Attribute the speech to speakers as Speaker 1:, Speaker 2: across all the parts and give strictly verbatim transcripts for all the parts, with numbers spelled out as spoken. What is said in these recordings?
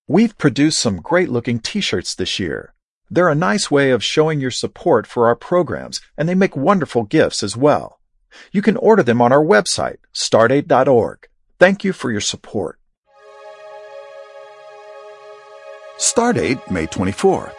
Speaker 1: We've produced some great-looking t-shirts this year. They're a nice way of showing your support for our programs, and they make wonderful gifts as well. You can order them on our website, stardate dot org. Thank you for your support.
Speaker 2: Stardate, May twenty-fourth.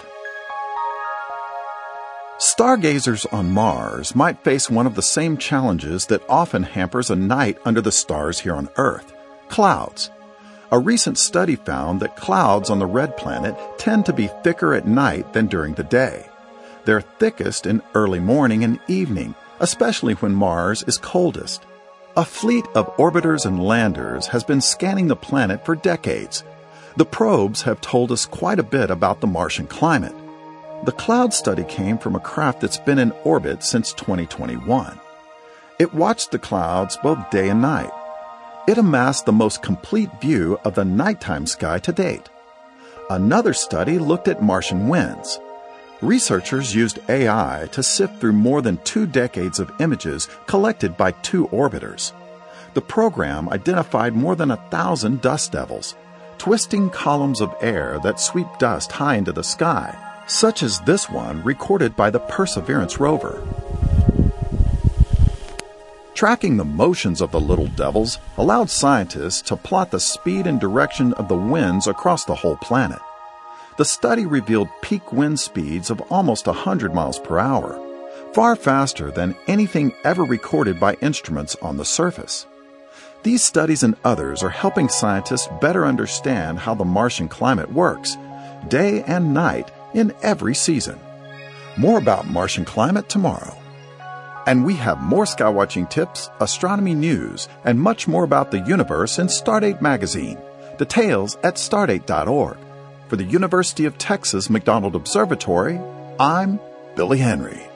Speaker 2: Stargazers on Mars might face one of the same challenges that often hampers a night under the stars here on Earth: clouds. A recent study found that clouds on the red planet tend to be thicker at night than during the day. They're thickest in early morning and evening, especially when Mars is coldest. A fleet of orbiters and landers has been scanning the planet for decades. The probes have told us quite a bit about the Martian climate. The cloud study came from a craft that's been in orbit since twenty twenty-one. It watched the clouds both day and night. It amassed the most complete view of the nighttime sky to date. Another study looked at Martian winds. Researchers used A I to sift through more than two decades of images collected by two orbiters. The program identified more than a thousand dust devils, twisting columns of air that sweep dust high into the sky, such as this one recorded by the Perseverance rover. Tracking the motions of the little devils allowed scientists to plot the speed and direction of the winds across the whole planet. The study revealed peak wind speeds of almost one hundred miles per hour, far faster than anything ever recorded by instruments on the surface. These studies and others are helping scientists better understand how the Martian climate works, day and night in every season. More about Martian climate tomorrow. And we have more skywatching tips, astronomy news, and much more about the universe in Stardate magazine. Details at stardate dot org. For the University of Texas McDonald Observatory, I'm Billy Henry.